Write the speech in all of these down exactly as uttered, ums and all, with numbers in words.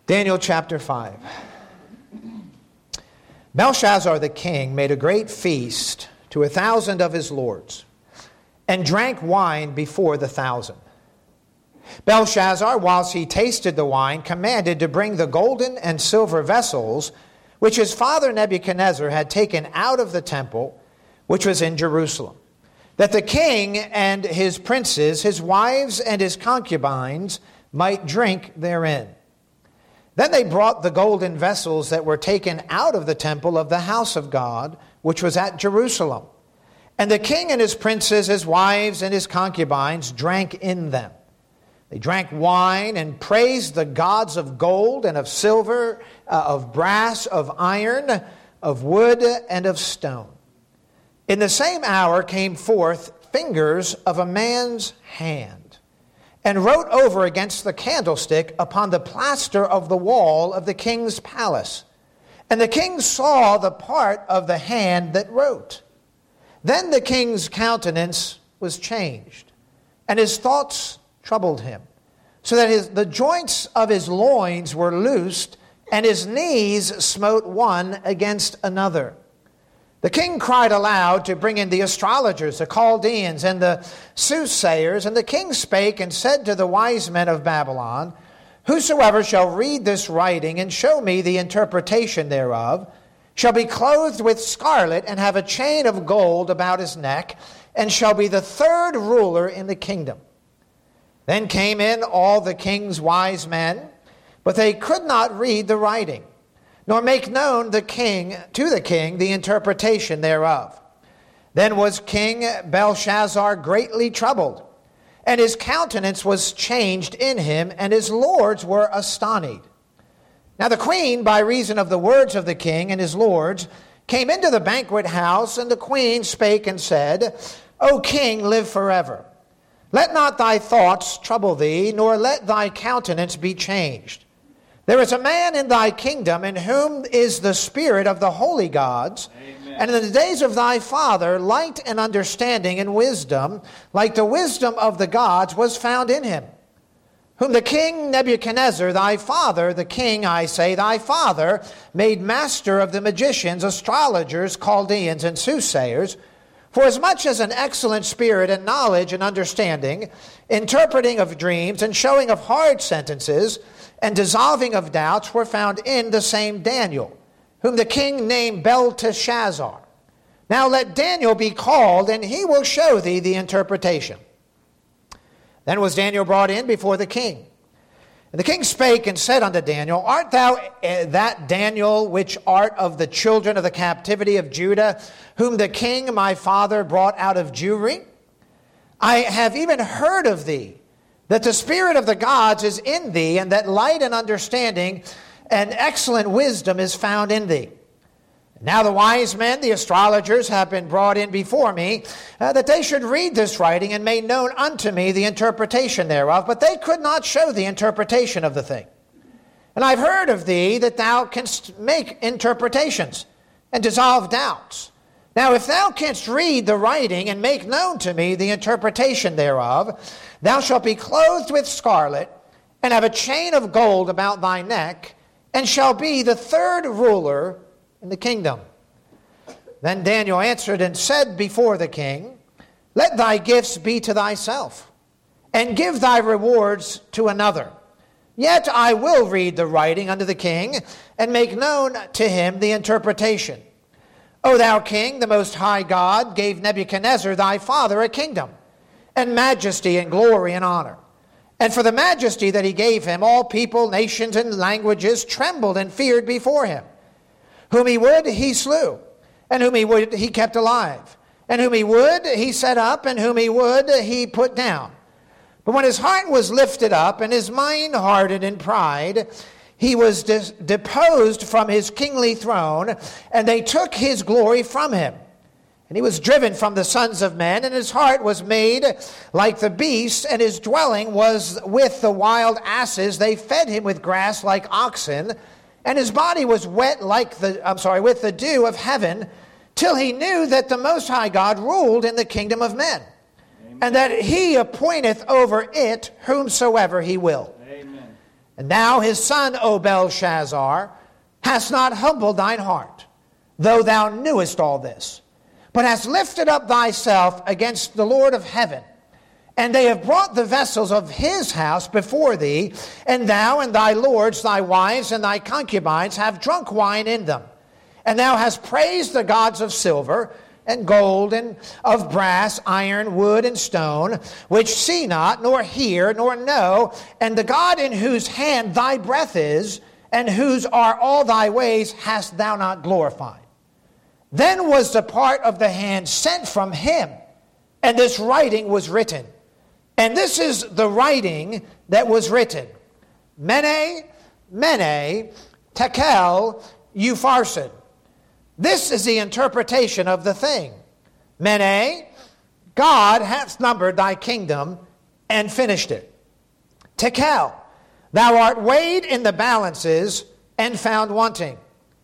Daniel chapter five. Belshazzar the king made a great feast to a thousand of his lords, and drank wine before the thousand. Belshazzar, whilst he tasted the wine, commanded to bring the golden and silver vessels which his father Nebuchadnezzar had taken out of the temple, which was in Jerusalem, that the king and his princes, his wives and his concubines, might drink therein. Then they brought the golden vessels that were taken out of the temple of the house of God, which was at Jerusalem. And the king and his princes, his wives and his concubines, drank in them. They drank wine and praised the gods of gold and of silver, uh, of brass, of iron, of wood, and of stone. In the same hour came forth fingers of a man's hand, and wrote over against the candlestick upon the plaster of the wall of the king's palace. And the king saw the part of the hand that wrote. Then the king's countenance was changed, and his thoughts troubled him, so that his, the joints of his loins were loosed, and his knees smote one against another. The king cried aloud to bring in the astrologers, the Chaldeans, and the soothsayers. And the king spake and said to the wise men of Babylon, Whosoever shall read this writing and show me the interpretation thereof shall be clothed with scarlet and have a chain of gold about his neck, and shall be the third ruler in the kingdom. Then came in all the king's wise men, but they could not read the writing, nor make known the king to the king the interpretation thereof. Then was King Belshazzar greatly troubled, and his countenance was changed in him, and his lords were astonied. Now the queen, by reason of the words of the king and his lords, came into the banquet house, and the queen spake and said, O king, live forever. Let not thy thoughts trouble thee, nor let thy countenance be changed. There is a man in thy kingdom in whom is the spirit of the holy gods. Amen. And in the days of thy father, light and understanding and wisdom, like the wisdom of the gods, was found in him. Whom the king Nebuchadnezzar, thy father, the king, I say, thy father, made master of the magicians, astrologers, Chaldeans, and soothsayers, for as much as an excellent spirit and knowledge and understanding, interpreting of dreams and showing of hard sentences, and dissolving of doubts were found in the same Daniel, whom the king named Belteshazzar. Now let Daniel be called, and he will show thee the interpretation. Then was Daniel brought in before the king. And the king spake and said unto Daniel, Art thou that Daniel which art of the children of the captivity of Judah, whom the king my father brought out of Jewry? I have even heard of thee, that the spirit of the gods is in thee, and that light and understanding and excellent wisdom is found in thee. Now the wise men, the astrologers, have been brought in before me, uh, that they should read this writing and make known unto me the interpretation thereof, but they could not show the interpretation of the thing. And I've heard of thee that thou canst make interpretations and dissolve doubts. Now if thou canst read the writing and make known to me the interpretation thereof, thou shalt be clothed with scarlet, and have a chain of gold about thy neck, and shall be the third ruler in the kingdom. Then Daniel answered and said before the king, Let thy gifts be to thyself, and give thy rewards to another. Yet I will read the writing unto the king, and make known to him the interpretation. O thou king, the most high God gave Nebuchadnezzar thy father a kingdom, and majesty and glory and honor. And for the majesty that he gave him, all people, nations, and languages trembled and feared before him. Whom he would, he slew, and whom he would, he kept alive. And whom he would, he set up, and whom he would, he put down. But when his heart was lifted up, and his mind hardened in pride, he was dis- deposed from his kingly throne, and they took his glory from him. And he was driven from the sons of men, and his heart was made like the beasts, and his dwelling was with the wild asses. They fed him with grass like oxen, and his body was wet like the, I'm sorry, with the dew of heaven, till he knew that the Most High God ruled in the kingdom of men, Amen. And that he appointeth over it whomsoever he will. Amen. And now his son, O Belshazzar, hast not humbled thine heart, though thou knewest all this, but hast lifted up thyself against the Lord of heaven. And they have brought the vessels of his house before thee, and thou and thy lords, thy wives, and thy concubines have drunk wine in them. And thou hast praised the gods of silver, and gold, and of brass, iron, wood, and stone, which see not, nor hear, nor know, and the God in whose hand thy breath is, and whose are all thy ways, hast thou not glorified. Then was the part of the hand sent from him, and this writing was written. And this is the writing that was written. Mene, Mene, Tekel, Upharsin. This is the interpretation of the thing. Mene, God hath numbered thy kingdom and finished it. Tekel, thou art weighed in the balances and found wanting.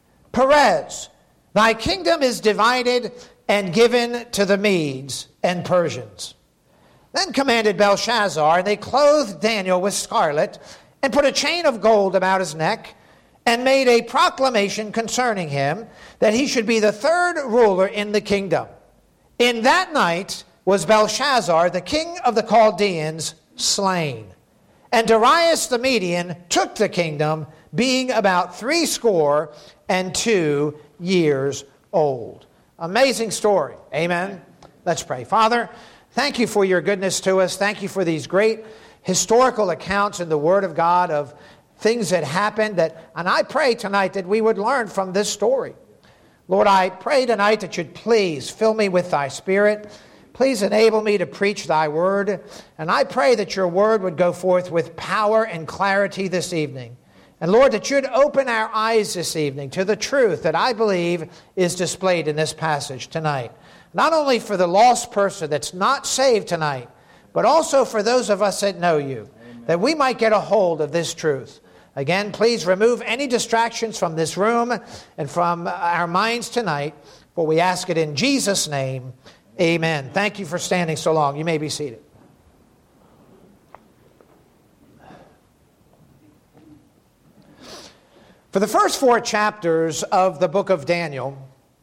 Perez, thy kingdom is divided and given to the Medes and Persians. Then commanded Belshazzar, and they clothed Daniel with scarlet, and put a chain of gold about his neck, and made a proclamation concerning him, that he should be the third ruler in the kingdom. In that night was Belshazzar, the king of the Chaldeans, slain. And Darius the Median took the kingdom, being about threescore and two years old. Amazing story. Amen. Let's pray. Father, thank you for your goodness to us. Thank you for these great historical accounts in the Word of God of things that happened. That, and I pray tonight that we would learn from this story. Lord, I pray tonight that you'd please fill me with thy Spirit. Please enable me to preach thy word. And I pray that your word would go forth with power and clarity this evening. And Lord, that you'd open our eyes this evening to the truth that I believe is displayed in this passage tonight. Not only for the lost person that's not saved tonight, but also for those of us that know you, Amen. That we might get a hold of this truth. Again, please remove any distractions from this room and from our minds tonight, for we ask it in Jesus' name. Amen. Thank you for standing so long. You may be seated. For the first four chapters of the book of Daniel,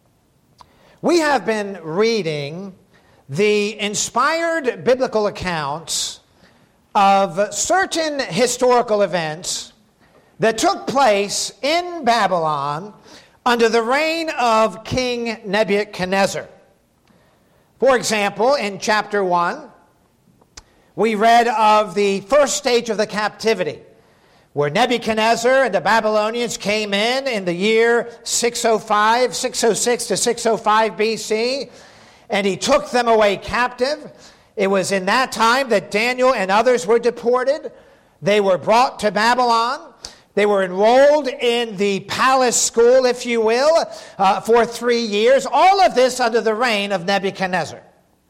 we have been reading the inspired biblical accounts of certain historical events that took place in Babylon under the reign of King Nebuchadnezzar. For example, in chapter one, we read of the first stage of the captivity, where Nebuchadnezzar and the Babylonians came in in the year six oh five, six oh six to six oh five B C, and he took them away captive. It was in that time that Daniel and others were deported. They were brought to Babylon. They were enrolled in the palace school, if you will, uh, for three years. All of this under the reign of Nebuchadnezzar.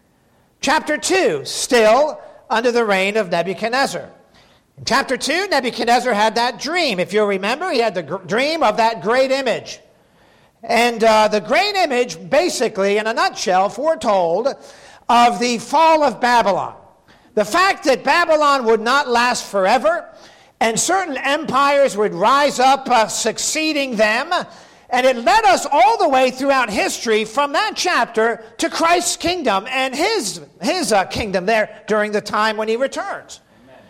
Chapter two, still under the reign of Nebuchadnezzar. In chapter two, Nebuchadnezzar had that dream. If you'll remember, he had the gr- dream of that great image. And uh, the great image, basically, in a nutshell, foretold of the fall of Babylon. The fact that Babylon would not last forever, and certain empires would rise up uh, succeeding them. And it led us all the way throughout history from that chapter to Christ's kingdom and his, his uh, kingdom there during the time when he returns.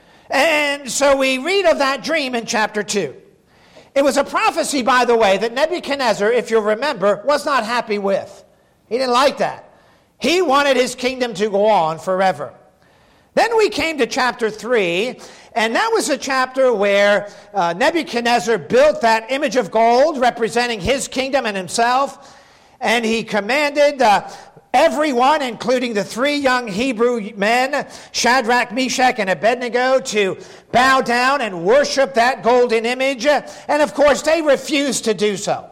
Amen. And so we read of that dream in chapter two. It was a prophecy, by the way, that Nebuchadnezzar, if you'll remember, was not happy with. He didn't like that. He wanted his kingdom to go on forever. Then we came to chapter three, and that was a chapter where uh, Nebuchadnezzar built that image of gold representing his kingdom and himself, and he commanded uh, everyone, including the three young Hebrew men, Shadrach, Meshach, and Abednego, to bow down and worship that golden image, and of course they refused to do so.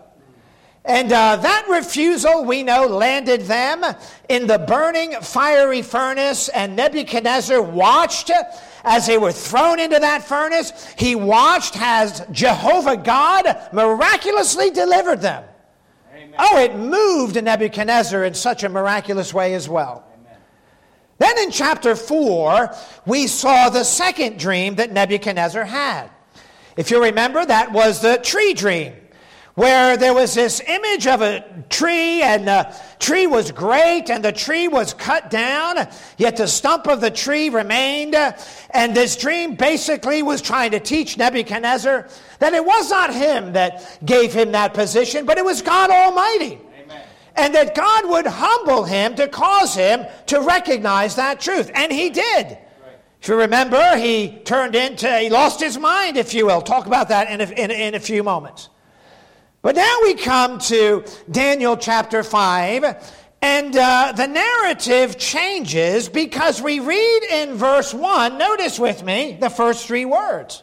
And uh, that refusal, we know, landed them in the burning fiery furnace, and Nebuchadnezzar watched as they were thrown into that furnace. He watched as Jehovah God miraculously delivered them. Amen. Oh, it moved Nebuchadnezzar in such a miraculous way as well. Amen. Then in chapter four, we saw the second dream that Nebuchadnezzar had. If you remember, that was the tree dream, where there was this image of a tree, and the tree was great, and the tree was cut down, yet the stump of the tree remained. And this dream basically was trying to teach Nebuchadnezzar that it was not him that gave him that position, but it was God Almighty. Amen. And that God would humble him to cause him to recognize that truth. And he did. Right. If you remember, he turned into, he lost his mind, if you will. Talk about that in a, in, in a few moments. But now we come to Daniel chapter five, and uh, the narrative changes because we read in verse one, notice with me the first three words.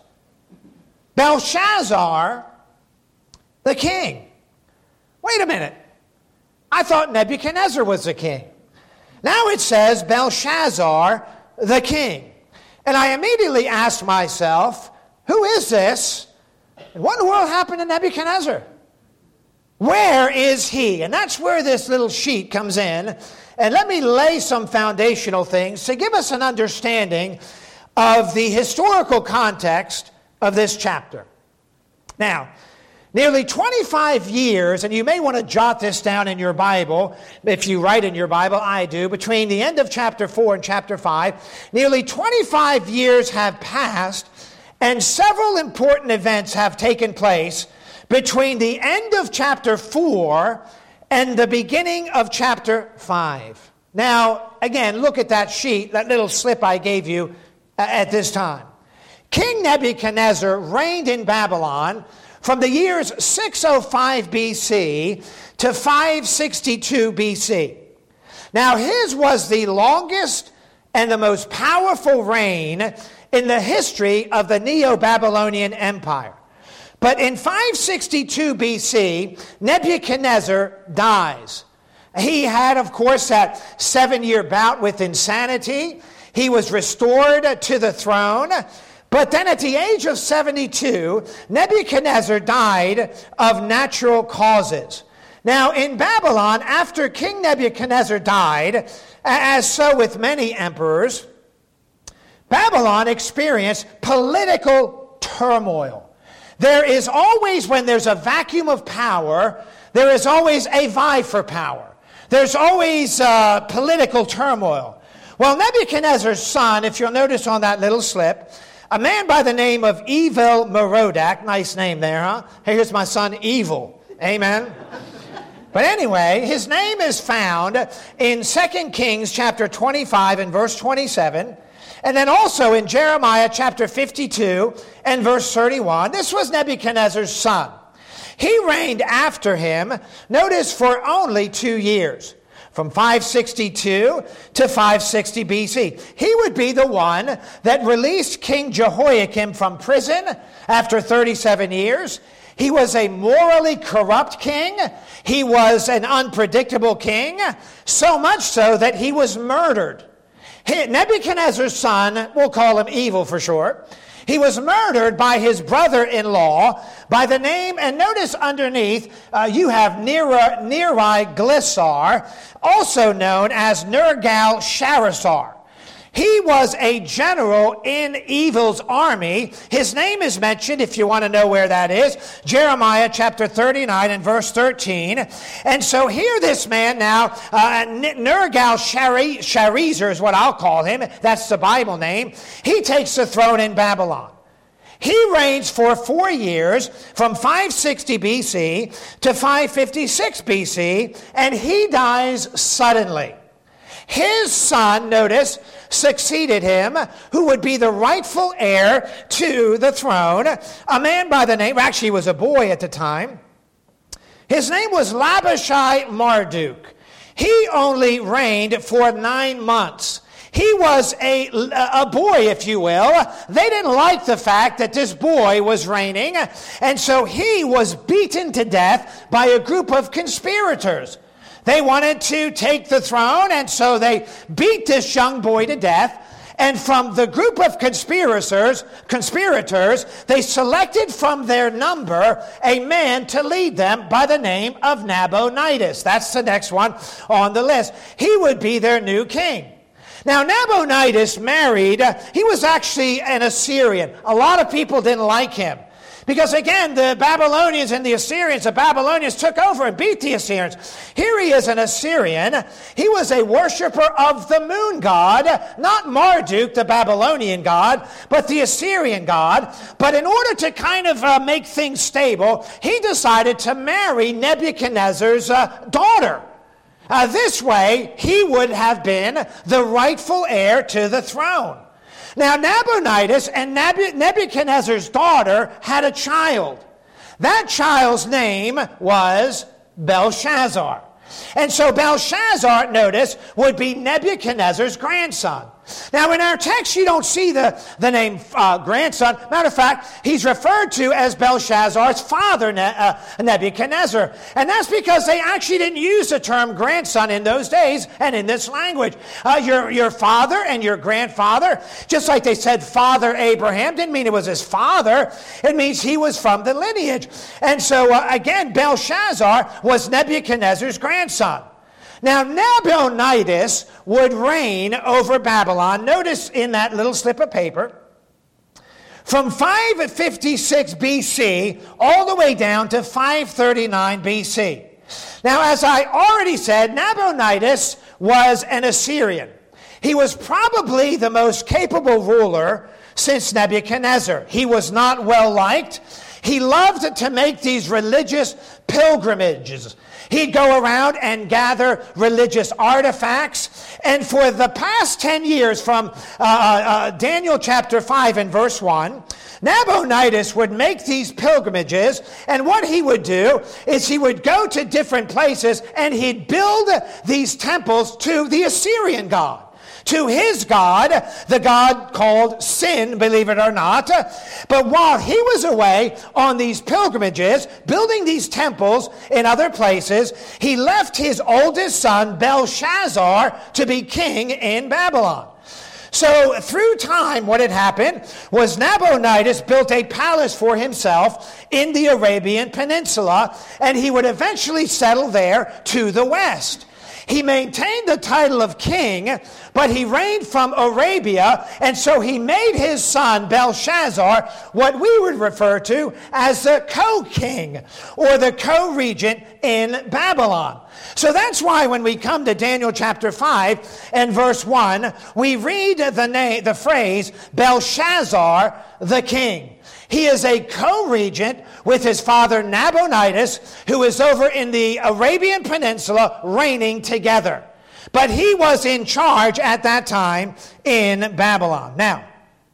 Belshazzar, the king. Wait a minute. I thought Nebuchadnezzar was the king. Now it says Belshazzar, the king. And I immediately asked myself, who is this? And what in the world happened to Nebuchadnezzar? Where is he? And that's where this little sheet comes in. And let me lay some foundational things to give us an understanding of the historical context of this chapter. Now, nearly twenty-five years, and you may want to jot this down in your Bible, if you write in your Bible, I do, between the end of chapter four and chapter five, nearly twenty-five years have passed, and several important events have taken place between the end of chapter four and the beginning of chapter five. Now, again, look at that sheet, that little slip I gave you at this time. King Nebuchadnezzar reigned in Babylon from the years six oh five B C to five sixty-two B C. Now, his was the longest and the most powerful reign in the history of the Neo-Babylonian Empire. But in five sixty-two B C, Nebuchadnezzar dies. He had, of course, that seven-year bout with insanity. He was restored to the throne. But then at the age of seventy-two, Nebuchadnezzar died of natural causes. Now, in Babylon, after King Nebuchadnezzar died, as so with many emperors, Babylon experienced political turmoil. There is always, when there's a vacuum of power, there is always a vie for power. There's always uh, political turmoil. Well, Nebuchadnezzar's son, if you'll notice on that little slip, a man by the name of Evil Merodach, nice name there, huh? Hey, here's my son, Evil. Amen. But anyway, his name is found in Second Kings chapter twenty-five and verse twenty-seven. And then also in Jeremiah chapter fifty-two and verse thirty-one. This was Nebuchadnezzar's son. He reigned after him, notice, for only two years, from five sixty-two to five sixty B C. He would be the one that released King Jehoiakim from prison after thirty-seven years. He was a morally corrupt king. He was an unpredictable king, so much so that he was murdered. He, Nebuchadnezzar's son, we'll call him Evil for short, he was murdered by his brother-in-law by the name, and notice underneath, uh, you have Neri, Neri-Glissar, also known as Nergal-Sharezer. He was a general in Evil's army. His name is mentioned, if you want to know where that is, Jeremiah chapter thirty-nine and verse thirteen. And so here this man now, uh, Nergal-Sharezer is what I'll call him. That's the Bible name. He takes the throne in Babylon. He reigns for four years, from five sixty B C to five fifty-six B C, and he dies suddenly. His son, notice, succeeded him, who would be the rightful heir to the throne, a man by the name, actually he was a boy at the time. His name was Labashai Marduk. He only reigned for nine months. He was a, a boy, if you will. They didn't like the fact that this boy was reigning, and so he was beaten to death by a group of conspirators. They wanted to take the throne, and so they beat this young boy to death. And from the group of conspirators, conspirators, they selected from their number a man to lead them by the name of Nabonidus. That's the next one on the list. He would be their new king. Now, Nabonidus married, uh, he was actually an Assyrian. A lot of people didn't like him. Because again, the Babylonians and the Assyrians, the Babylonians took over and beat the Assyrians. Here he is, an Assyrian. He was a worshiper of the moon god, not Marduk, the Babylonian god, but the Assyrian god. But in order to kind of uh, make things stable, he decided to marry Nebuchadnezzar's uh, daughter. Uh, this way, he would have been the rightful heir to the throne. Now, Nabonidus and Nebuchadnezzar's daughter had a child. That child's name was Belshazzar. And so Belshazzar, notice, would be Nebuchadnezzar's grandson. Now, in our text, you don't see the, the name uh, grandson. Matter of fact, he's referred to as Belshazzar's father, ne- uh, Nebuchadnezzar. And that's because they actually didn't use the term grandson in those days and in this language. Uh, your, your father and your grandfather, just like they said Father Abraham, didn't mean it was his father. It means he was from the lineage. And so, uh, again, Belshazzar was Nebuchadnezzar's grandson. Now, Nabonidus would reign over Babylon. Notice in that little slip of paper, from five fifty-six B C all the way down to five thirty-nine B C. Now, as I already said, Nabonidus was an Assyrian. He was probably the most capable ruler since Nebuchadnezzar. He was not well liked. He loved to make these religious pilgrimages. He'd go around and gather religious artifacts. And for the past ten years, from uh, uh, Daniel chapter five and verse one, Nabonidus would make these pilgrimages. And what he would do is he would go to different places and he'd build these temples to the Assyrian god. To his god, the god called Sin, believe it or not. But while he was away on these pilgrimages, building these temples in other places, he left his oldest son, Belshazzar, to be king in Babylon. So through time, what had happened was Nabonidus built a palace for himself in the Arabian Peninsula, and he would eventually settle there to the west. He maintained the title of king, but he reigned from Arabia, and so he made his son Belshazzar what we would refer to as the co-king or the co-regent in Babylon. So that's why when we come to Daniel chapter five and verse one, we read the name, the phrase Belshazzar the king. He is a co-regent with his father Nabonidus, who is over in the Arabian Peninsula reigning together. But he was in charge at that time in Babylon. Now,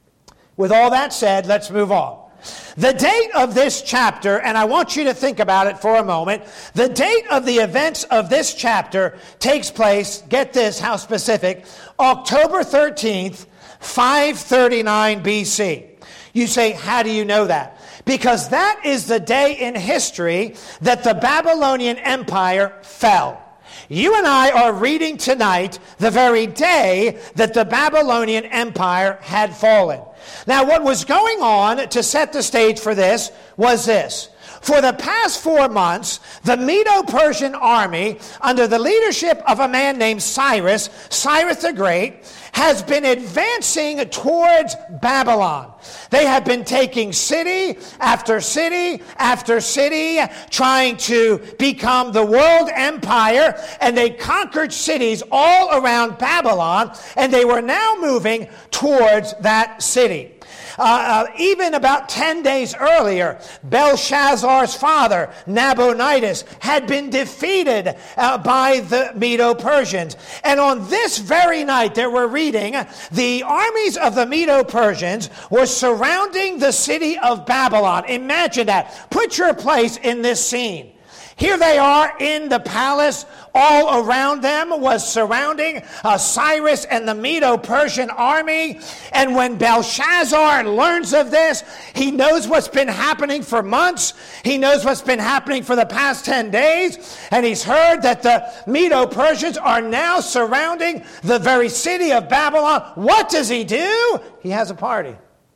with all that said, let's move on. The date of this chapter, and I want you to think about it for a moment, the date of the events of this chapter takes place, get this, how specific, October thirteenth, five thirty-nine B C. You say, how do you know that? Because that is the day in history that the Babylonian Empire fell. You and I are reading tonight the very day that the Babylonian Empire had fallen. Now, what was going on to set the stage for this was this. For the past four months, the Medo-Persian army, under the leadership of a man named Cyrus, Cyrus the Great, has been advancing towards Babylon. They have been taking city after city after city, trying to become the world empire, and they conquered cities all around Babylon, and they were now moving towards that city. Uh, uh, even about ten days earlier, Belshazzar's father, Nabonidus, had been defeated uh, by the Medo-Persians. And on this very night that we're reading, the armies of the Medo-Persians were surrounding the city of Babylon. Imagine that. Put your place in this scene. Here they are in the palace. All around them was surrounding uh, Cyrus and the Medo-Persian army. And when Belshazzar learns of this, he knows what's been happening for months. He knows what's been happening for the past ten days. And he's heard that the Medo-Persians are now surrounding the very city of Babylon. What does he do? He has a party.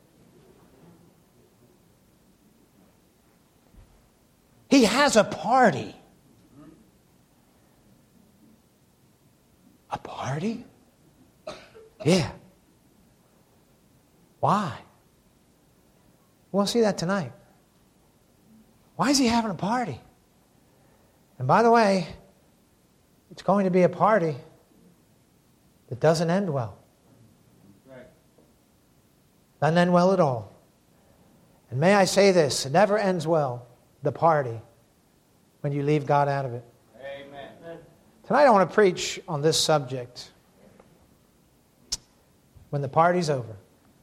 He has a party. A party? Yeah. Why? We'll see that tonight. Why is he having a party? And by the way, it's going to be a party that doesn't end well. Doesn't end well at all. And may I say this, it never ends well, the party, when you leave God out of it. Amen. Tonight I want to preach on this subject. When the party's over.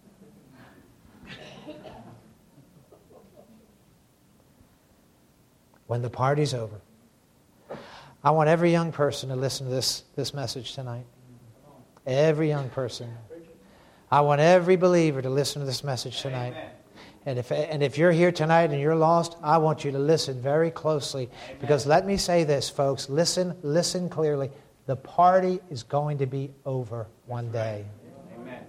When the party's over. I want every young person to listen to this, this message tonight. Every young person. I want every believer to listen to this message tonight. Amen. And if and if you're here tonight and you're lost, I want you to listen very closely. Amen. Because let me say this, folks. Listen, listen clearly. The party is going to be over one day. Amen.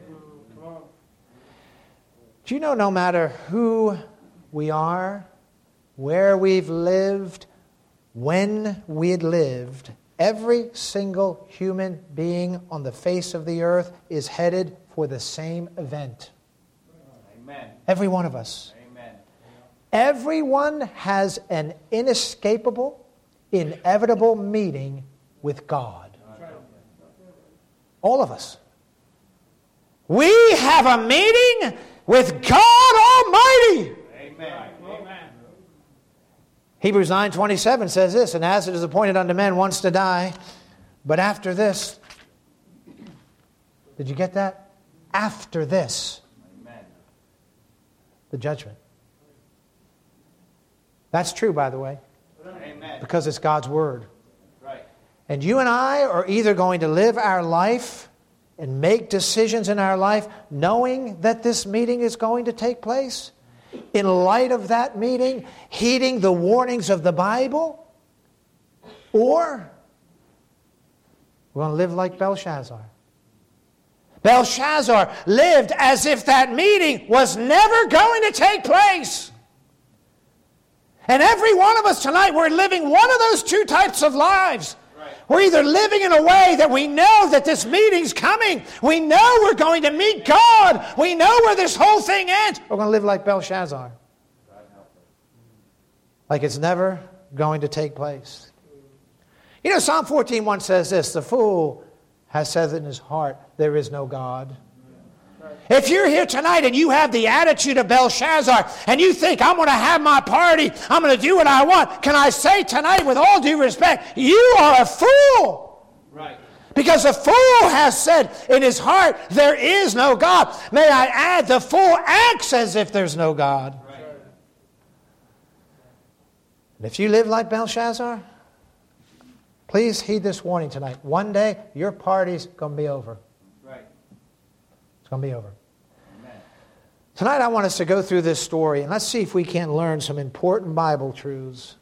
Do you know no matter who we are, where we've lived, when we had lived, every single human being on the face of the earth is headed for the same event. Amen. Every one of us. Amen. Everyone has an inescapable, inevitable meeting with God. All of us. We have a meeting with God Almighty. Amen. Amen. Hebrews nine twenty-seven says this, and as it is appointed unto men once to die, but after this, did you get that? After this, amen, the judgment. That's true, by the way, amen, because it's God's word. Right. And you and I are either going to live our life and make decisions in our life knowing that this meeting is going to take place, in light of that meeting, heeding the warnings of the Bible, or we're going to live like Belshazzar. Belshazzar lived as if that meeting was never going to take place. And every one of us tonight, we're living one of those two types of lives. Right. We're either living in a way that we know that this meeting's coming. We know we're going to meet God. We know where this whole thing ends. We're going to live like Belshazzar. Like it's never going to take place. You know, Psalm fourteen one says this, the fool has said in his heart, there is no God. If you're here tonight and you have the attitude of Belshazzar and you think, I'm going to have my party, I'm going to do what I want, can I say tonight with all due respect, you are a fool. Right. Because the fool has said in his heart, there is no God. May I add, the fool acts as if there's no God. Right. And if you live like Belshazzar, please heed this warning tonight. One day, your party's going to be over. Right. It's going to be over. Amen. Tonight, I want us to go through this story, and let's see if we can learn some important Bible truths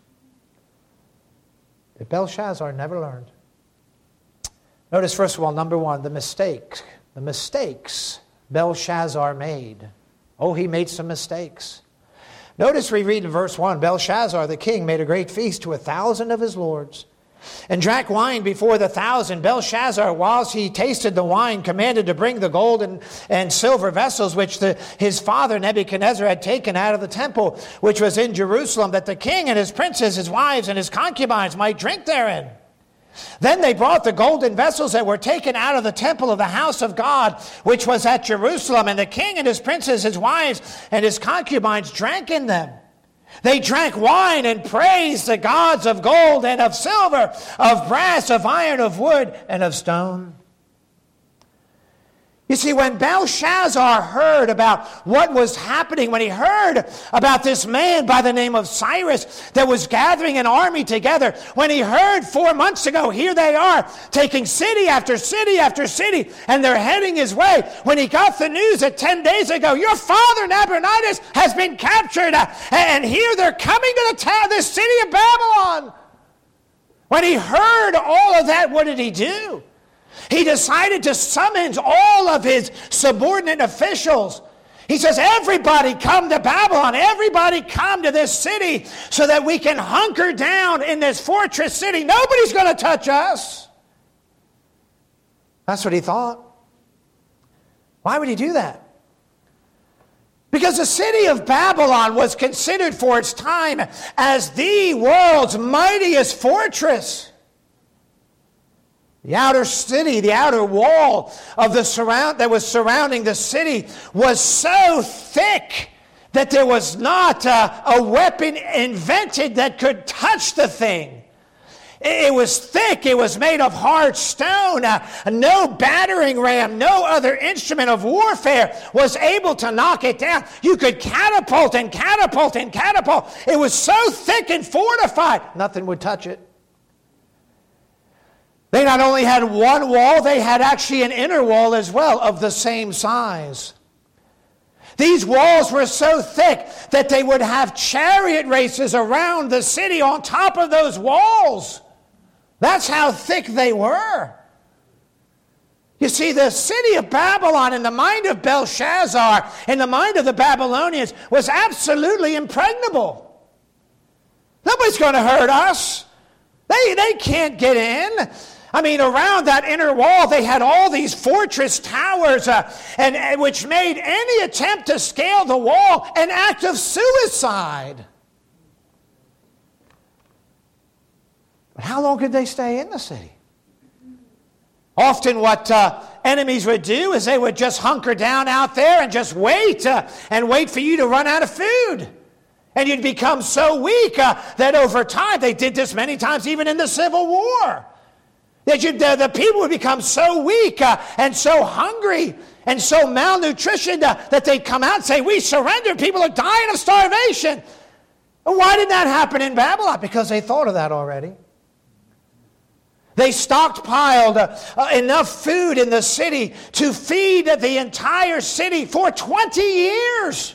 that Belshazzar never learned. Notice, first of all, number one, the mistakes. The mistakes Belshazzar made. Oh, he made some mistakes. Notice we read in verse one, Belshazzar the king made a great feast to a thousand of his lords, and drank wine before the thousand. Belshazzar, whilst he tasted the wine, commanded to bring the gold and, and silver vessels which the, his father Nebuchadnezzar had taken out of the temple, which was in Jerusalem, that the king and his princes, his wives, and his concubines might drink therein. Then they brought the golden vessels that were taken out of the temple of the house of God, which was at Jerusalem, and the king and his princes, his wives, and his concubines drank in them. They drank wine and praised the gods of gold and of silver, of brass, of iron, of wood, and of stone. You see, when Belshazzar heard about what was happening, when he heard about this man by the name of Cyrus that was gathering an army together, when he heard four months ago, here they are, taking city after city after city, and they're heading his way. When he got the news that ten days ago, your father Nabonidus has been captured, uh, and here they're coming to the town, this city of Babylon. When he heard all of that, what did he do? He decided to summons all of his subordinate officials. He says, everybody come to Babylon. Everybody come to this city so that we can hunker down in this fortress city. Nobody's going to touch us. That's what he thought. Why would he do that? Because the city of Babylon was considered for its time as the world's mightiest fortress. The outer city, the outer wall of the surround that was surrounding the city was so thick that there was not a, a weapon invented that could touch the thing. It was thick. It was made of hard stone. Uh, no battering ram, no other instrument of warfare was able to knock it down. You could catapult and catapult and catapult. It was so thick and fortified, nothing would touch it. They not only had one wall, they had actually an inner wall as well of the same size. These walls were so thick that they would have chariot races around the city on top of those walls. That's how thick they were. You see, the city of Babylon in the mind of Belshazzar, in the mind of the Babylonians, was absolutely impregnable. Nobody's going to hurt us. They, they can't get in. I mean, around that inner wall, they had all these fortress towers, uh, and, and which made any attempt to scale the wall an act of suicide. But how long could they stay in the city? Often what uh, enemies would do is they would just hunker down out there and just wait, uh, and wait for you to run out of food. And you'd become so weak uh, that over time, they did this many times even in the Civil War. That you, the, the people would become so weak uh, and so hungry and so malnutritioned uh, that they'd come out and say, we surrender, people are dying of starvation. And why did that happen in Babylon? Because they thought of that already. They stockpiled uh, uh, enough food in the city to feed the entire city for twenty years.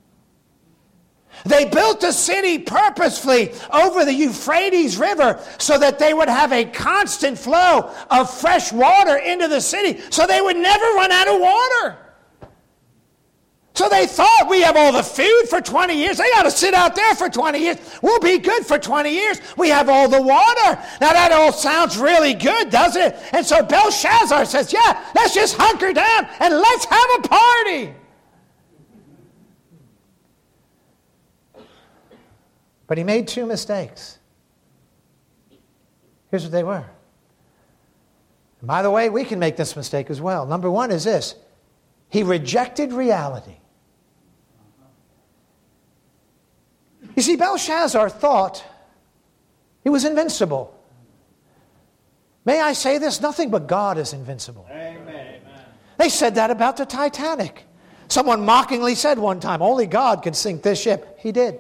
They built the city purposefully over the Euphrates River so that they would have a constant flow of fresh water into the city so they would never run out of water. So they thought, we have all the food for twenty years. They got to sit out there for twenty years. We'll be good for twenty years. We have all the water. Now that all sounds really good, doesn't it? And so Belshazzar says, yeah, let's just hunker down and let's have a party. But he made two mistakes. Here's what they were. And by the way, we can make this mistake as well. Number one is this. He rejected reality. You see, Belshazzar thought he was invincible. May I say this? Nothing but God is invincible. Amen. They said that about the Titanic. Someone mockingly said one time, only God can sink this ship. He did.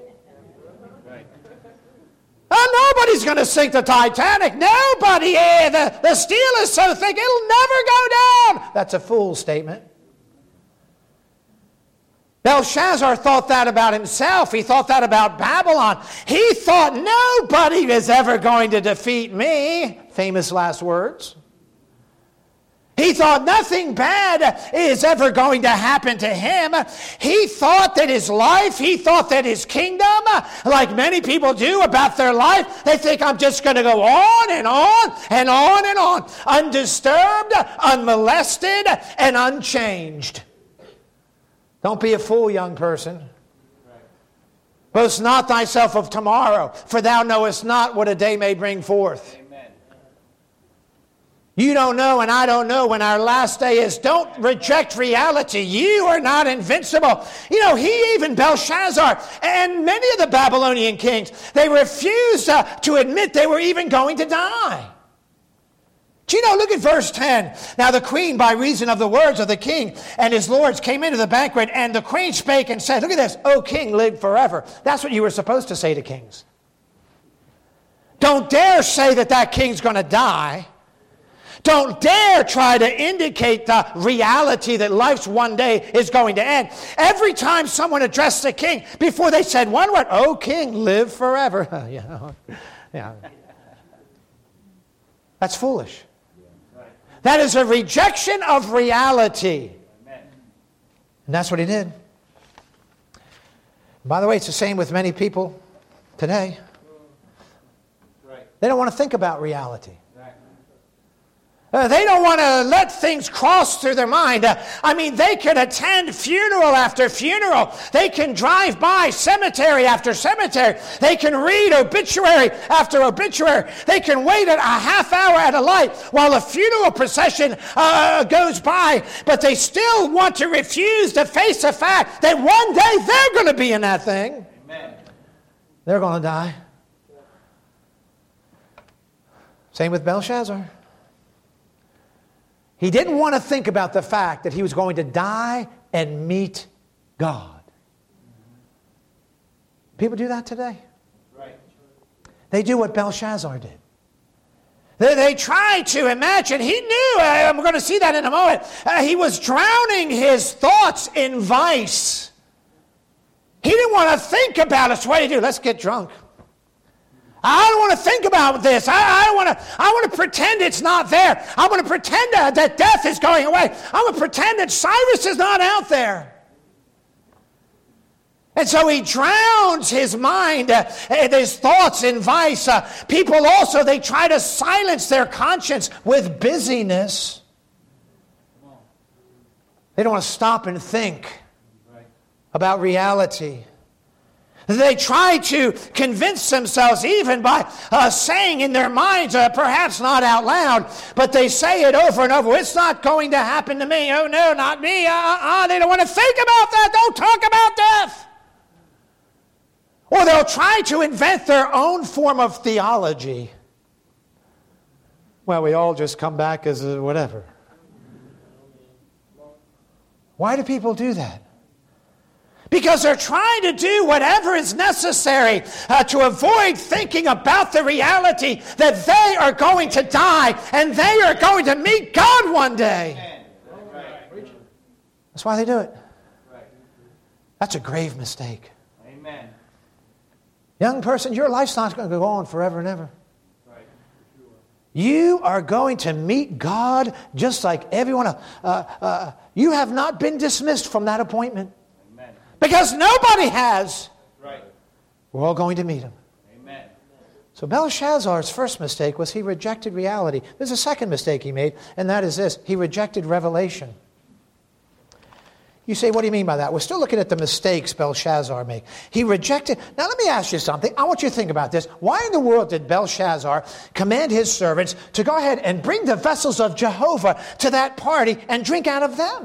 Oh, nobody's going to sink the Titanic. Nobody. Eh, the, the steel is so thick, it'll never go down. That's a fool statement. Belshazzar thought that about himself. He thought that about Babylon. He thought nobody is ever going to defeat me. Famous last words. He thought nothing bad is ever going to happen to him. He thought that his life, he thought that his kingdom, like many people do about their life, they think I'm just going to go on and on and on and on, undisturbed, unmolested, and unchanged. Don't be a fool, young person. Boast not thyself of tomorrow, for thou knowest not what a day may bring forth. You don't know and I don't know when our last day is. Don't reject reality. You are not invincible. You know, he even, Belshazzar, and many of the Babylonian kings, they refused uh, to admit they were even going to die. Do you know, look at verse ten. Now the queen, by reason of the words of the king and his lords, came into the banquet, and the queen spake and said, look at this, O king, live forever. That's what you were supposed to say to kings. Don't dare say that that king's going to die. Don't dare try to indicate the reality that life's one day is going to end. Every time someone addressed the king, before they said one word, "O king, live forever." yeah. yeah. That's foolish. That is a rejection of reality. And that's what he did. By the way, it's the same with many people today. They don't want to think about reality. Uh, they don't want to let things cross through their mind. Uh, I mean, they can attend funeral after funeral. They can drive by cemetery after cemetery. They can read obituary after obituary. They can wait a half hour at a light while a funeral procession uh, goes by, but they still want to refuse to face the fact that one day they're going to be in that thing. Amen. They're going to die. Same with Belshazzar. He didn't want to think about the fact that he was going to die and meet God. People do that today. Right. They do what Belshazzar did. They, they try to imagine. He knew, I'm going to see that in a moment, uh, he was drowning his thoughts in vice. He didn't want to think about it. So what do you do? Let's get drunk. I don't want to think about this. I, I don't want to. I want to pretend it's not there. I want to pretend that, that death is going away. I want to pretend that Cyrus is not out there. And so he drowns his mind, uh, his thoughts in vice. Uh, people also, they try to silence their conscience with busyness. They don't want to stop and think about reality. They try to convince themselves even by uh, saying in their minds, uh, perhaps not out loud, but they say it over and over, it's not going to happen to me. Oh no, not me. Uh, uh, uh. They don't want to think about that. Don't talk about death. Or they'll try to invent their own form of theology. Well, we all just come back as a whatever. Why do people do that? Because they're trying to do whatever is necessary uh, to avoid thinking about the reality that they are going to die and they are going to meet God one day. That's why they do it. That's a grave mistake. Amen. Young person, your life's not going to go on forever and ever. You are going to meet God just like everyone else. Uh, uh, you have not been dismissed from that appointment. Because nobody has. Right. We're all going to meet him. Amen. So Belshazzar's first mistake was he rejected reality. There's a second mistake he made, and that is this. He rejected revelation. You say, what do you mean by that? We're still looking at the mistakes Belshazzar made. He rejected... Now let me ask you something. I want you to think about this. Why in the world did Belshazzar command his servants to go ahead and bring the vessels of Jehovah to that party and drink out of them?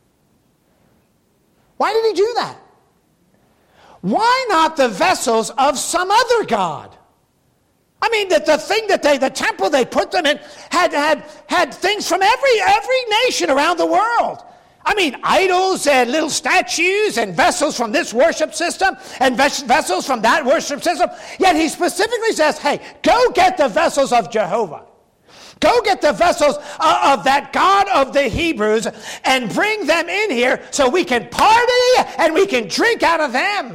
Why did he do that? Why not the vessels of some other god? I mean, the, the thing that they, the temple they put them in had, had, had things from every, every nation around the world. I mean, idols and little statues and vessels from this worship system and ves- vessels from that worship system. Yet he specifically says, hey, go get the vessels of Jehovah. Go get the vessels of that God of the Hebrews and bring them in here so we can party and we can drink out of them.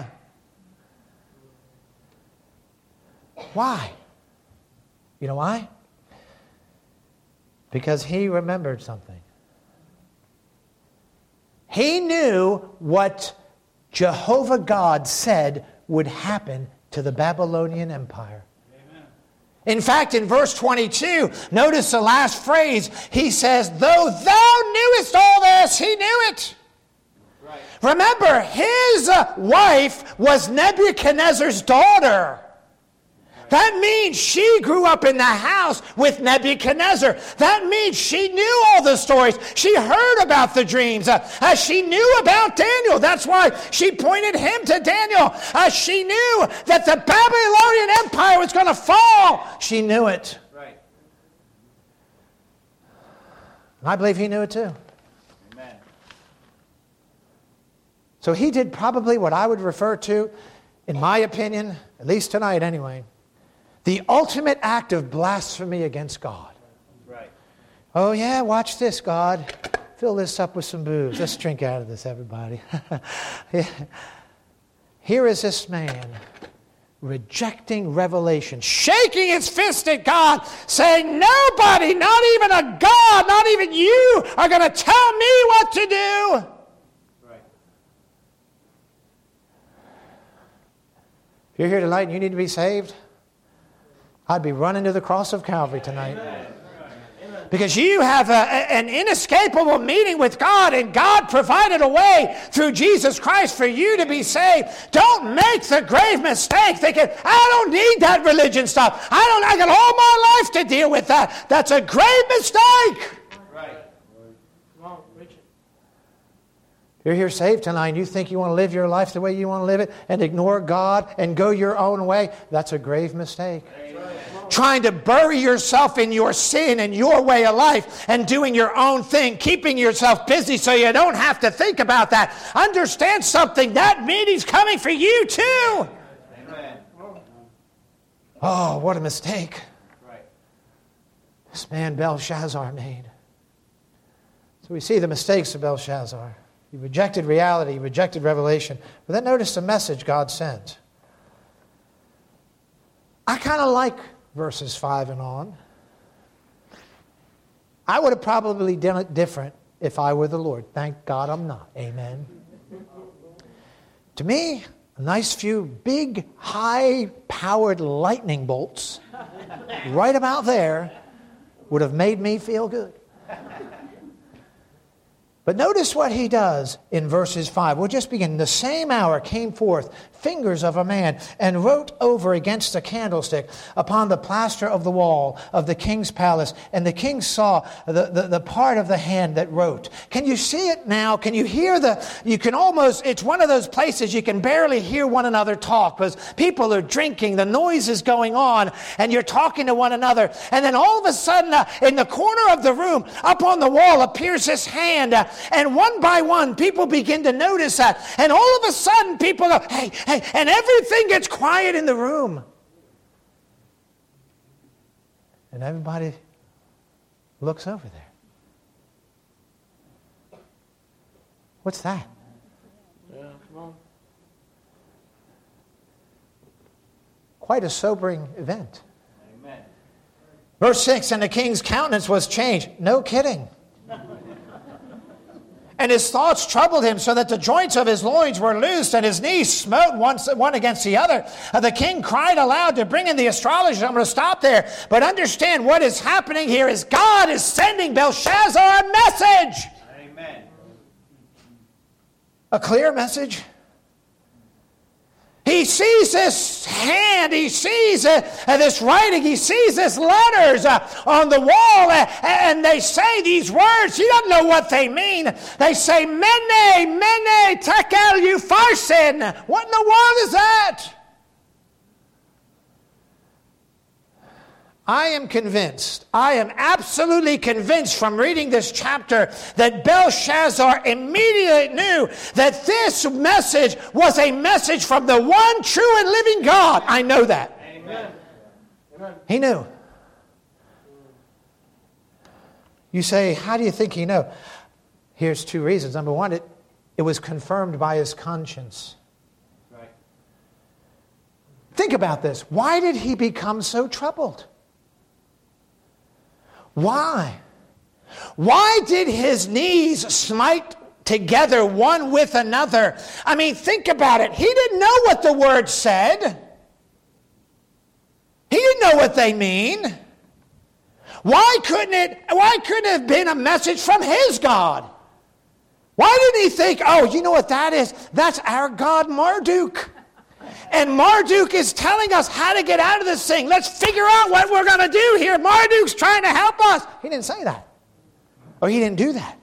Why? You know why? Because he remembered something. He knew what Jehovah God said would happen to the Babylonian Empire. In fact, in verse twenty-two, notice the last phrase. He says, though thou knewest all this, he knew it. Right. Remember, his uh, wife was Nebuchadnezzar's daughter. That means she grew up in the house with Nebuchadnezzar. That means she knew all the stories. She heard about the dreams. Uh, uh, she knew about Daniel. That's why she pointed him to Daniel. Uh, she knew that the Babylonian Empire was going to fall. She knew it. Right. I believe he knew it too. Amen. So he did probably what I would refer to, in my opinion, at least tonight anyway, the ultimate act of blasphemy against God. Right. Oh yeah, watch this, God. Fill this up with some booze. Let's drink out of this, everybody. Here is this man rejecting revelation, shaking his fist at God, saying, nobody, not even a God, not even you, are going to tell me what to do. Right. If you're here tonight and you need to be saved, I'd be running to the cross of Calvary tonight. Amen. Because you have a, an inescapable meeting with God, and God provided a way through Jesus Christ for you to be saved. Don't make the grave mistake thinking, I don't need that religion stuff. I don't. I got all my life to deal with that. That's a grave mistake. Right. You're here saved tonight, and you think you want to live your life the way you want to live it and ignore God and go your own way. That's a grave mistake. Trying to bury yourself in your sin and your way of life and doing your own thing, keeping yourself busy so you don't have to think about that. Understand something. That meeting's coming for you too. Amen. Oh, what a mistake. Right. This man Belshazzar made. So we see the mistakes of Belshazzar. He rejected reality, he rejected revelation. But then notice the message God sent. I kind of like verses five and on. I would have probably done it different if I were the Lord. Thank God I'm not. Amen. To me, a nice few big, high-powered lightning bolts right about there would have made me feel good. But notice what he does in verses five. We'll just begin. The same hour came forth fingers of a man and wrote over against the candlestick upon the plaster of the wall of the king's palace. And the king saw the, the, the part of the hand that wrote. Can you see it now? Can you hear the, you can almost, it's one of those places you can barely hear one another talk because people are drinking, the noise is going on, and you're talking to one another. And then all of a sudden, uh, in the corner of the room, up on the wall appears this hand. Uh, and one by one, people begin to notice that. And all of a sudden, people go, hey, hey, and everything gets quiet in the room. And everybody looks over there. What's that? Yeah, come on. Quite a sobering event. Amen. Verse six, and the king's countenance was changed. No kidding. And his thoughts troubled him so that the joints of his loins were loosed and his knees smote one, one against the other. Uh, the king cried aloud to bring in the astrologers. I'm going to stop there. But understand what is happening here is God is sending Belshazzar a message. Amen. A clear message. He sees this hand, he sees uh, uh, this writing, he sees this letters uh, on the wall, uh, and they say these words. He doesn't know what they mean. They say, Mene, Mene, Tekel, Upharsin. What in the world is that? I am convinced, I am absolutely convinced from reading this chapter that Belshazzar immediately knew that this message was a message from the one true and living God. I know that. Amen. He knew. You say, how do you think he knew? Here's two reasons. Number one, it, it was confirmed by his conscience. Right. Think about this. Why did he become so troubled? Why? Why did his knees smite together one with another? I mean, think about it. He didn't know what the word said. He didn't know what they mean. Why couldn't it, why couldn't it have been a message from his God? Why didn't he think, oh, you know what that is? That's our God Marduk. And Marduk is telling us how to get out of this thing. Let's figure out what we're going to do here. Marduk's trying to help us. He didn't say that. Or he didn't do that.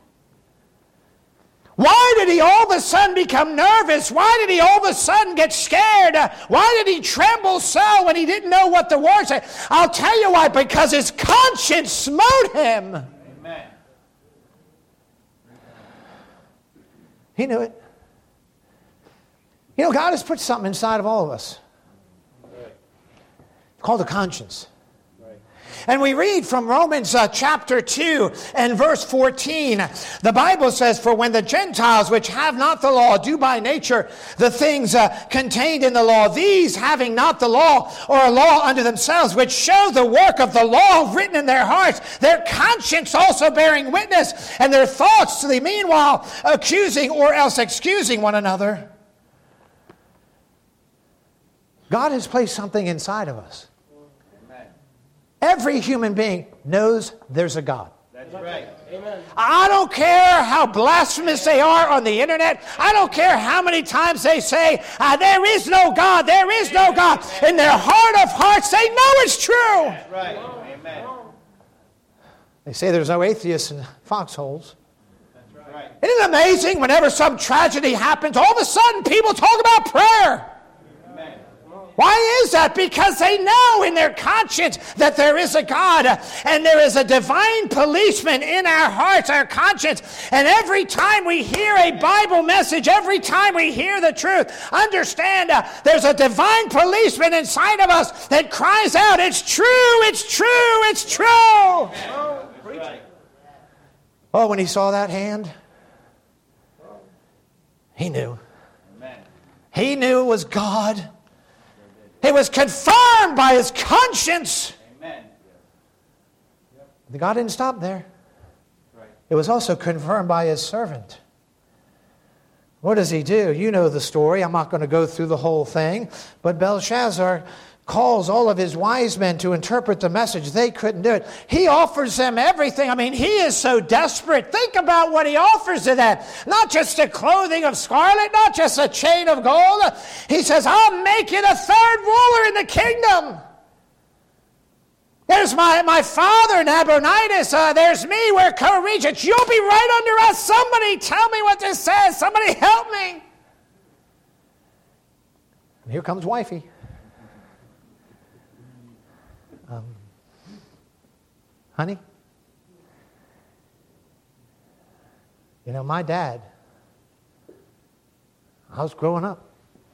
Why did he all of a sudden become nervous? Why did he all of a sudden get scared? Uh, why did he tremble so when he didn't know what the word said? I'll tell you why. Because his conscience smote him. Amen. He knew it. You know, God has put something inside of all of us. Right. Called a conscience. Right. And we read from Romans uh, chapter two and verse fourteen. The Bible says, for when the Gentiles which have not the law do by nature the things uh, contained in the law, these having not the law or a law unto themselves, which show the work of the law written in their hearts, their conscience also bearing witness, and their thoughts to the meanwhile accusing or else excusing one another. God has placed something inside of us. Amen. Every human being knows there's a God. That's right. Amen. I don't care how blasphemous they are on the internet. I don't care how many times they say, uh, there is no God, there is no God. In their heart of hearts, they know it's true. That's right. Amen. They say there's no atheists in foxholes. That's right. Isn't it amazing whenever some tragedy happens, all of a sudden people talk about prayer? Amen. Why is that? Because they know in their conscience that there is a God and there is a divine policeman in our hearts, our conscience. And every time we hear a Bible message, every time we hear the truth, understand uh, there's a divine policeman inside of us that cries out, it's true, it's true, it's true. Oh, right. Oh, when he saw that hand, he knew. Amen. He knew it was God. It was confirmed by his conscience. Amen. God didn't stop there. Right. It was also confirmed by his servant. What does he do? You know the story. I'm not going to go through the whole thing. But Belshazzar calls all of his wise men to interpret the message. They couldn't do it. He offers them everything. I mean, he is so desperate. Think about what he offers to them. Not just a clothing of scarlet, not just a chain of gold. He says, I'll make you the third ruler in the kingdom. There's my, my father, Nabonidus. Uh, there's me. We're co-regents. You'll be right under us. Somebody tell me what this says. Somebody help me. And here comes wifey. Um, honey, you know, my dad, I was growing up.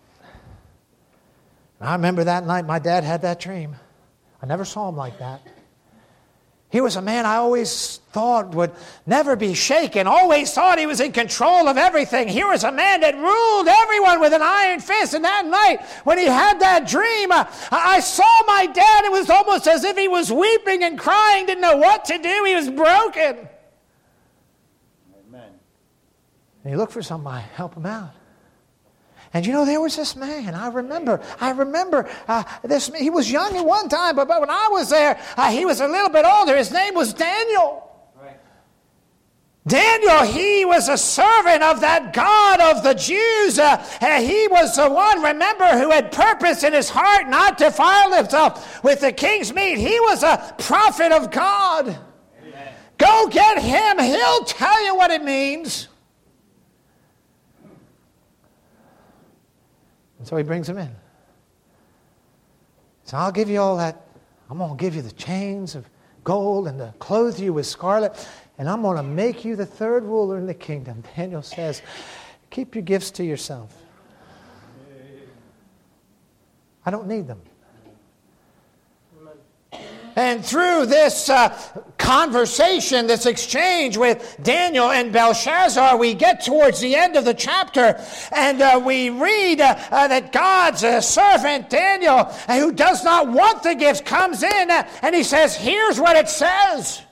And I remember that night my dad had that dream. I never saw him like that. He was a man I always thought would never be shaken, always thought he was in control of everything. Here was a man that ruled everyone with an iron fist. And that night, when he had that dream, uh, I saw my dad. It was almost as if he was weeping and crying, didn't know what to do. He was broken. Amen. And he looked for somebody to help him out. And you know, there was this man. I remember, I remember uh, this. He was young at one time, but, but when I was there, uh, he was a little bit older. His name was Daniel. Right. Daniel, he was a servant of that God of the Jews. Uh, and he was the one, remember, who had purpose in his heart not to defile himself with the king's meat. He was a prophet of God. Amen. Go get him. He'll tell you what it means. And so he brings him in. So I'll give you all that. I'm going to give you the chains of gold and to clothe you with scarlet. And I'm going to make you the third ruler in the kingdom. Daniel says, keep your gifts to yourself. I don't need them. And through this uh, conversation, this exchange with Daniel and Belshazzar, we get towards the end of the chapter, and uh, we read uh, uh, that God's uh, servant, Daniel, uh, who does not want the gifts, comes in, uh, and he says, here's what it says.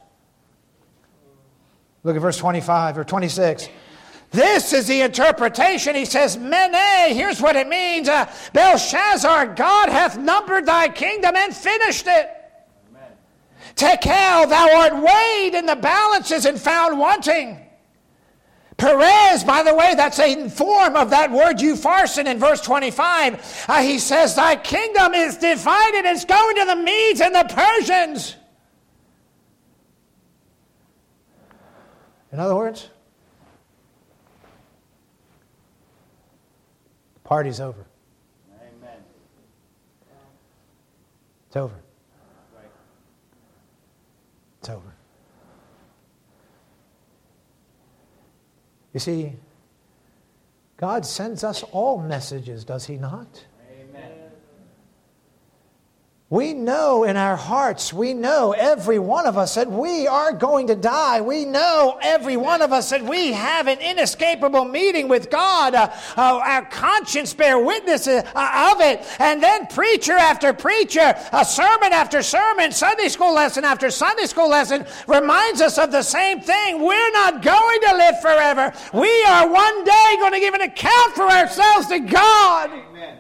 Look at verse twenty-five or twenty-six. This is the interpretation. He says, Mene, here's what it means. Uh, Belshazzar, God hath numbered thy kingdom and finished it. Tekel, thou art weighed in the balances and found wanting. Perez, by the way, that's a form of that word Upharsin in verse twenty-five. Uh, he says, thy kingdom is divided. It's going to the Medes and the Persians. In other words, the party's over. Amen. It's over. Right. It's over. You see, God sends us all messages, does He not? Amen. We know in our hearts, we know every one of us that we are going to die. We know every one of us that we have an inescapable meeting with God. Uh, uh, our conscience bear witness uh, of it. And then preacher after preacher, a sermon after sermon, Sunday school lesson after Sunday school lesson reminds us of the same thing. We're not going to live forever. We are one day going to give an account for ourselves to God. Amen.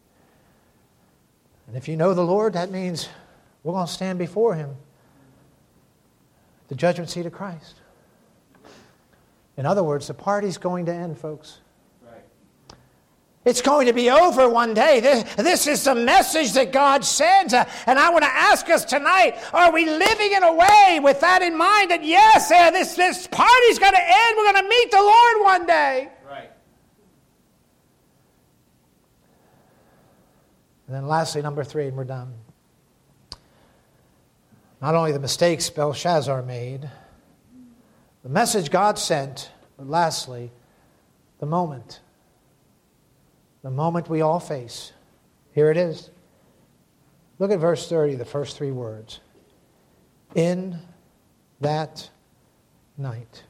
And if you know the Lord, that means we're going to stand before Him. The judgment seat of Christ. In other words, the party's going to end, folks. Right. It's going to be over one day. This, this is the message that God sends. Uh, and I want to ask us tonight, are we living in a way with that in mind that yes, uh, this, this party's going to end. We're going to meet the Lord one day. Right. And then lastly, number three, and we're done. Not only the mistakes Belshazzar made, the message God sent, but lastly, the moment. The moment we all face. Here it is. Look at verse thirty, the first three words. In that night.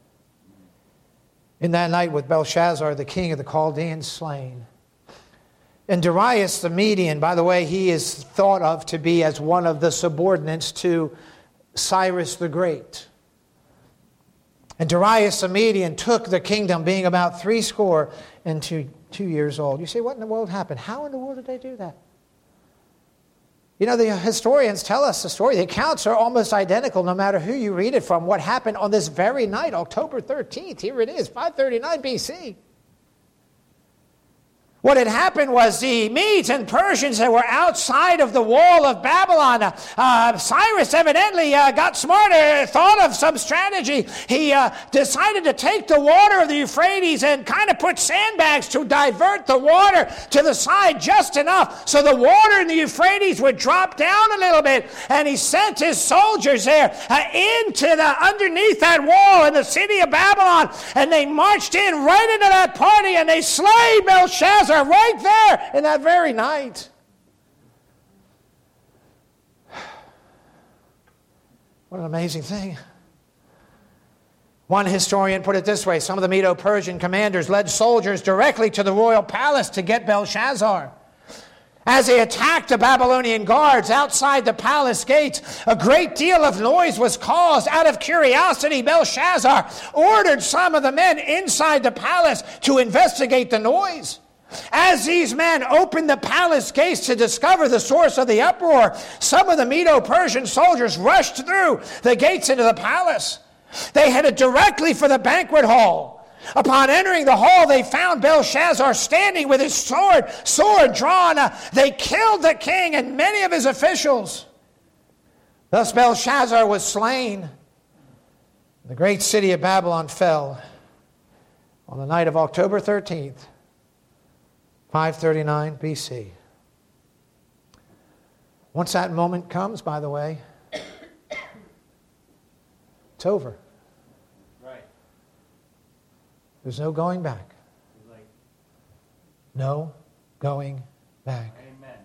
In that night with Belshazzar, the king of the Chaldeans, slain. And Darius the Median, by the way, he is thought of to be as one of the subordinates to Cyrus the Great. And Darius the Median took the kingdom, being about three score and two, two years old. You say, what in the world happened? How in the world did they do that? You know, the historians tell us the story. The accounts are almost identical no matter who you read it from. What happened on this very night, October thirteenth. Here it is, five thirty-nine B C. What had happened was the Medes and Persians that were outside of the wall of Babylon. Uh, uh, Cyrus evidently uh, got smarter, thought of some strategy. He uh, decided to take the water of the Euphrates and kind of put sandbags to divert the water to the side just enough so the water in the Euphrates would drop down a little bit. And he sent his soldiers there uh, into the underneath that wall in the city of Babylon. And they marched in right into that party and they slayed Belshazzar right there in that very night. What an amazing thing. One historian put it this way: some of the Medo-Persian commanders led soldiers directly to the royal palace to get Belshazzar. As they attacked the Babylonian guards outside the palace gates, a great deal of noise was caused. Out of curiosity, Belshazzar ordered some of the men inside the palace to investigate the noise. As these men opened the palace gates to discover the source of the uproar, some of the Medo-Persian soldiers rushed through the gates into the palace. They headed directly for the banquet hall. Upon entering the hall, they found Belshazzar standing with his sword, sword drawn. Uh, they killed the king and many of his officials. Thus Belshazzar was slain. The great city of Babylon fell on the night of October thirteenth. five thirty-nine B C. Once that moment comes, by the way, it's over. Right. There's no going back. Like, No going back. amen.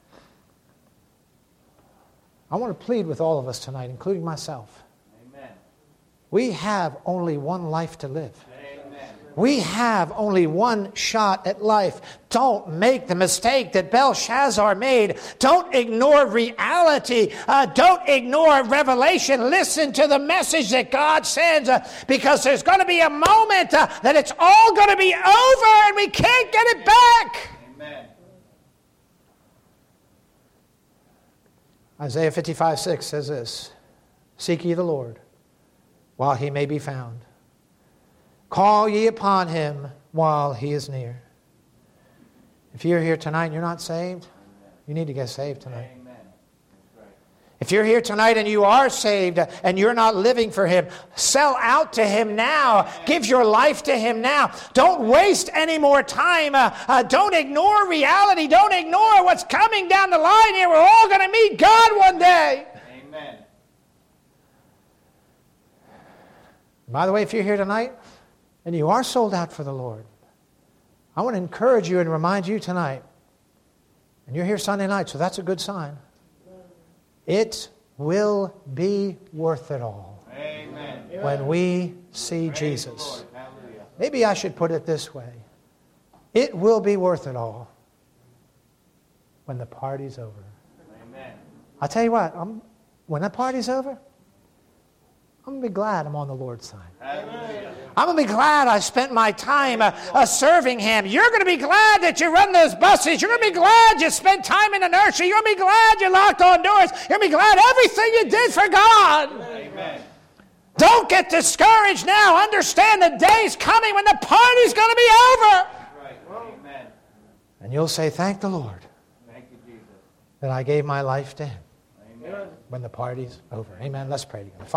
I want to plead with all of us tonight, including myself. Amen. We have only one life to live. Amen. We have only one shot at life. Don't make the mistake that Belshazzar made. Don't ignore reality. Uh, don't ignore revelation. Listen to the message that God sends, uh, because there's going to be a moment uh, that it's all going to be over and we can't get it back. Amen. Isaiah fifty-five six says this: Seek ye the Lord while he may be found. Call ye upon him while he is near. If you're here tonight and you're not saved, you need to get saved tonight. Amen. That's right. If you're here tonight and you are saved and you're not living for him, sell out to him now. Give your life to him now. Don't waste any more time. Uh, uh, don't ignore reality. Don't ignore what's coming down the line here. We're all going to meet God one day. Amen. By the way, if you're here tonight and you are sold out for the Lord, I want to encourage you and remind you tonight, and you're here Sunday night, so that's a good sign. It will be worth it all. Amen. When we see Praise Jesus. the Lord. Hallelujah. Maybe I should put it this way. It will be worth it all when the party's over. Amen. I'll tell you what, I'm, when the party's over, I'm going to be glad I'm on the Lord's side. Hallelujah. I'm going to be glad I spent my time uh, uh, serving him. You're going to be glad that you run those buses. You're going to be glad you spent time in the nursery. You're going to be glad you locked on doors. You're going to be glad everything you did for God. Amen. Don't get discouraged now. Understand the day's coming when the party's going to be over. Right. Amen. And you'll say, thank the Lord Thank you, Jesus. that I gave my life to Him Amen. when the party's over. Amen. Let's pray together.